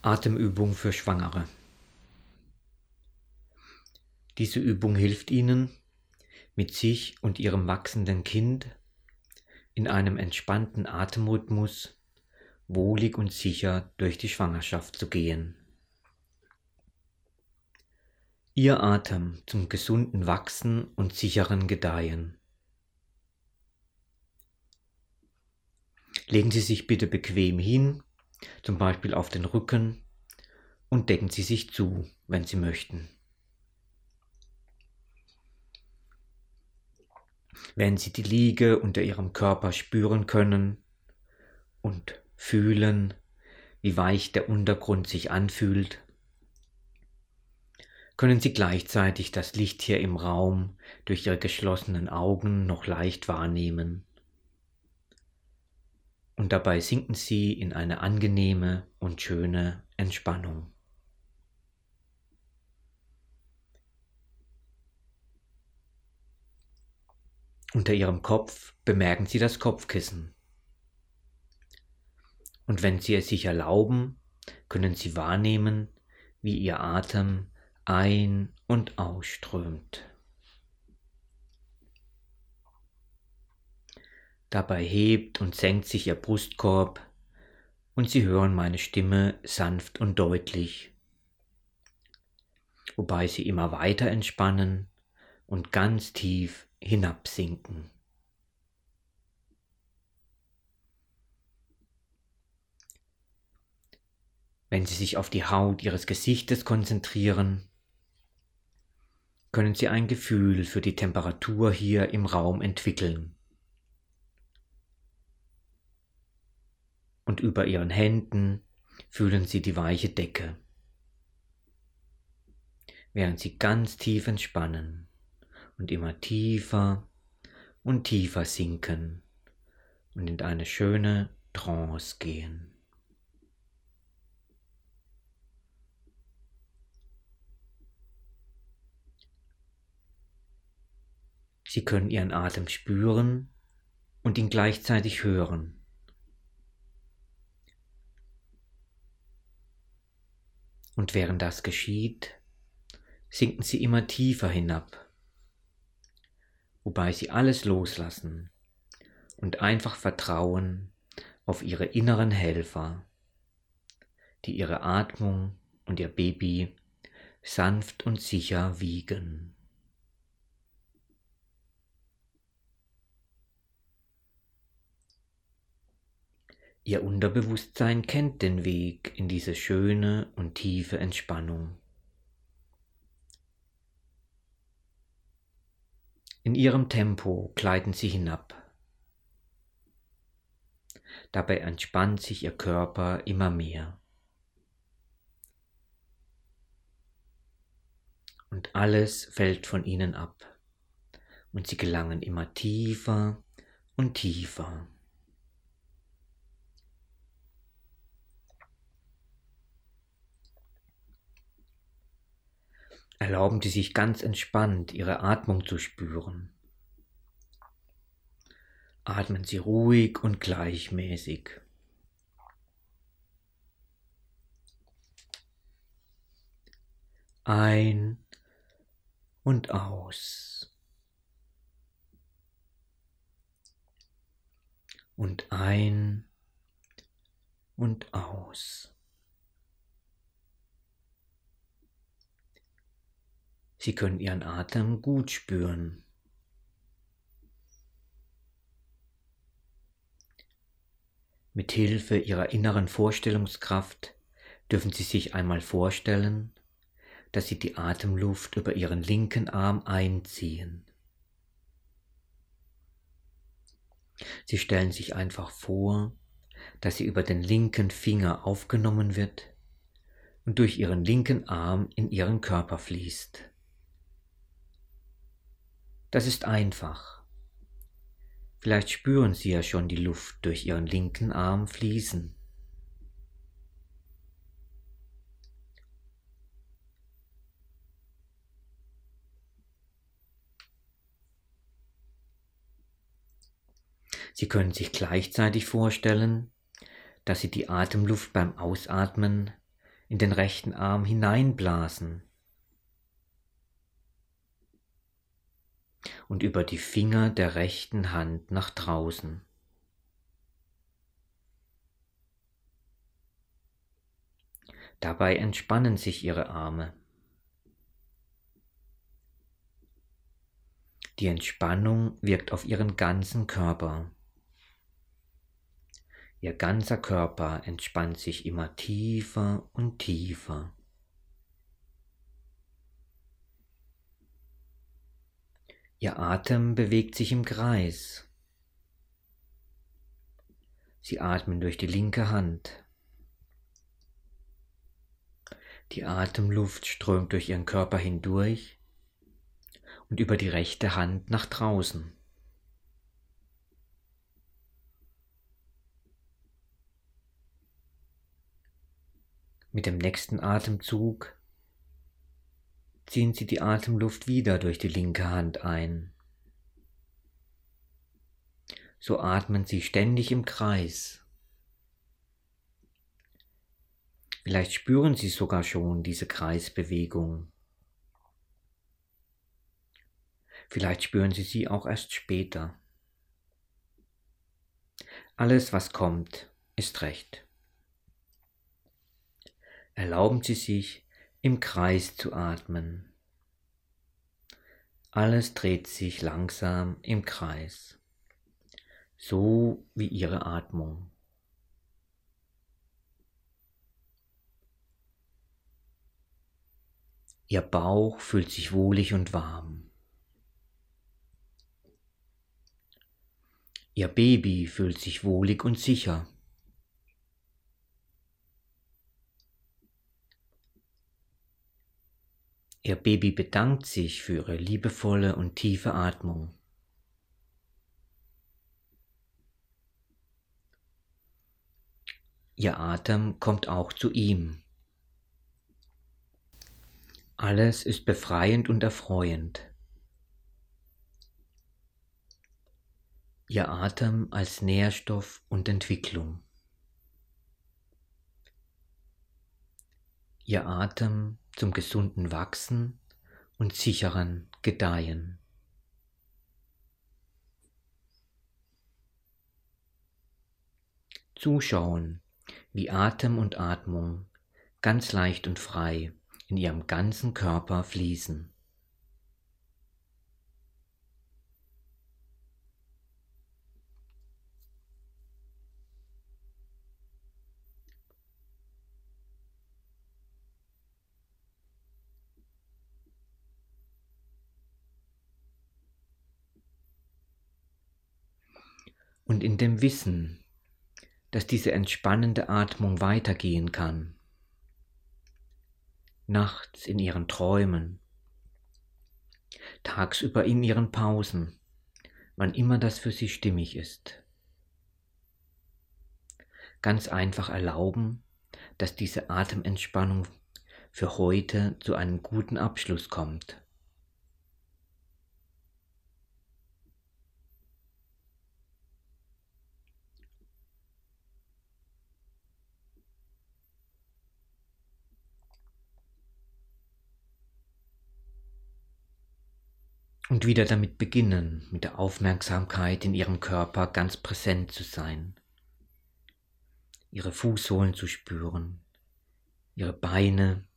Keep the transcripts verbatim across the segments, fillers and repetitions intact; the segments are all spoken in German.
Atemübung für Schwangere. Diese Übung hilft Ihnen, mit sich und Ihrem wachsenden Kind in einem entspannten Atemrhythmus wohlig und sicher durch die Schwangerschaft zu gehen. Ihr Atem zum gesunden Wachsen und sicheren Gedeihen. Legen Sie sich bitte bequem hin, zum Beispiel auf den Rücken, und decken Sie sich zu, wenn Sie möchten. Wenn Sie die Liege unter Ihrem Körper spüren können und fühlen, wie weich der Untergrund sich anfühlt, können Sie gleichzeitig das Licht hier im Raum durch Ihre geschlossenen Augen noch leicht wahrnehmen. Und dabei sinken Sie in eine angenehme und schöne Entspannung. Unter Ihrem Kopf bemerken Sie das Kopfkissen. Und wenn Sie es sich erlauben, können Sie wahrnehmen, wie Ihr Atem ein- und ausströmt. Dabei hebt und senkt sich Ihr Brustkorb und Sie hören meine Stimme sanft und deutlich, wobei Sie immer weiter entspannen und ganz tief hinabsinken. Wenn Sie sich auf die Haut Ihres Gesichtes konzentrieren, können Sie ein Gefühl für die Temperatur hier im Raum entwickeln. Und über Ihren Händen fühlen Sie die weiche Decke, während Sie ganz tief entspannen und immer tiefer und tiefer sinken und in eine schöne Trance gehen. Sie können Ihren Atem spüren und ihn gleichzeitig hören. Und während das geschieht, sinken Sie immer tiefer hinab, wobei Sie alles loslassen und einfach vertrauen auf Ihre inneren Helfer, die Ihre Atmung und Ihr Baby sanft und sicher wiegen. Ihr Unterbewusstsein kennt den Weg in diese schöne und tiefe Entspannung. In Ihrem Tempo gleiten Sie hinab. Dabei entspannt sich Ihr Körper immer mehr. Und alles fällt von Ihnen ab. Und Sie gelangen immer tiefer und tiefer. Erlauben Sie sich ganz entspannt, Ihre Atmung zu spüren. Atmen Sie ruhig und gleichmäßig. Ein und aus. Und ein und aus. Sie können Ihren Atem gut spüren. Mit Hilfe Ihrer inneren Vorstellungskraft dürfen Sie sich einmal vorstellen, dass Sie die Atemluft über Ihren linken Arm einziehen. Sie stellen sich einfach vor, dass sie über den linken Finger aufgenommen wird und durch Ihren linken Arm in Ihren Körper fließt. Das ist einfach. Vielleicht spüren Sie ja schon die Luft durch Ihren linken Arm fließen. Sie können sich gleichzeitig vorstellen, dass Sie die Atemluft beim Ausatmen in den rechten Arm hineinblasen und über die Finger der rechten Hand nach draußen. Dabei entspannen sich Ihre Arme. Die Entspannung wirkt auf Ihren ganzen Körper. Ihr ganzer Körper entspannt sich immer tiefer und tiefer. Ihr Atem bewegt sich im Kreis. Sie atmen durch die linke Hand. Die Atemluft strömt durch Ihren Körper hindurch und über die rechte Hand nach draußen. Mit dem nächsten Atemzug ziehen Sie die Atemluft wieder durch die linke Hand ein. So atmen Sie ständig im Kreis. Vielleicht spüren Sie sogar schon diese Kreisbewegung. Vielleicht spüren Sie sie auch erst später. Alles, was kommt, ist recht. Erlauben Sie sich, im Kreis zu atmen. Alles dreht sich langsam im Kreis, so wie Ihre Atmung. Ihr Bauch fühlt sich wohlig und warm. Ihr Baby fühlt sich wohlig und sicher. Ihr Baby bedankt sich für ihre liebevolle und tiefe Atmung. Ihr Atem kommt auch zu ihm. Alles ist befreiend und erfreuend. Ihr Atem als Nährstoff und Entwicklung. Ihr Atem zum gesunden Wachsen und sicheren Gedeihen. Zuschauen, wie Atem und Atmung ganz leicht und frei in Ihrem ganzen Körper fließen. Und in dem Wissen, dass diese entspannende Atmung weitergehen kann, nachts in Ihren Träumen, tagsüber in Ihren Pausen, wann immer das für Sie stimmig ist. Ganz einfach erlauben, dass diese Atementspannung für heute zu einem guten Abschluss kommt. Und wieder damit beginnen, mit der Aufmerksamkeit in Ihrem Körper ganz präsent zu sein. Ihre Fußsohlen zu spüren, Ihre Beine,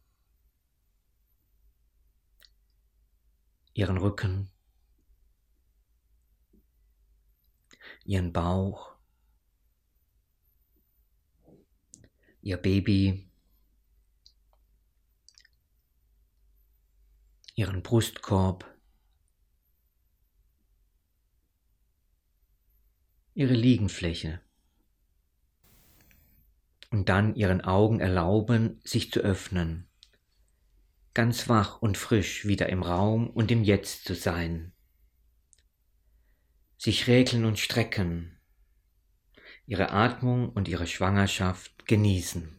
Ihren Rücken, Ihren Bauch, Ihr Baby, Ihren Brustkorb, Ihre Liegenfläche. Und dann Ihren Augen erlauben, sich zu öffnen, ganz wach und frisch wieder im Raum und im Jetzt zu sein. Sich regeln und strecken, Ihre Atmung und Ihre Schwangerschaft genießen.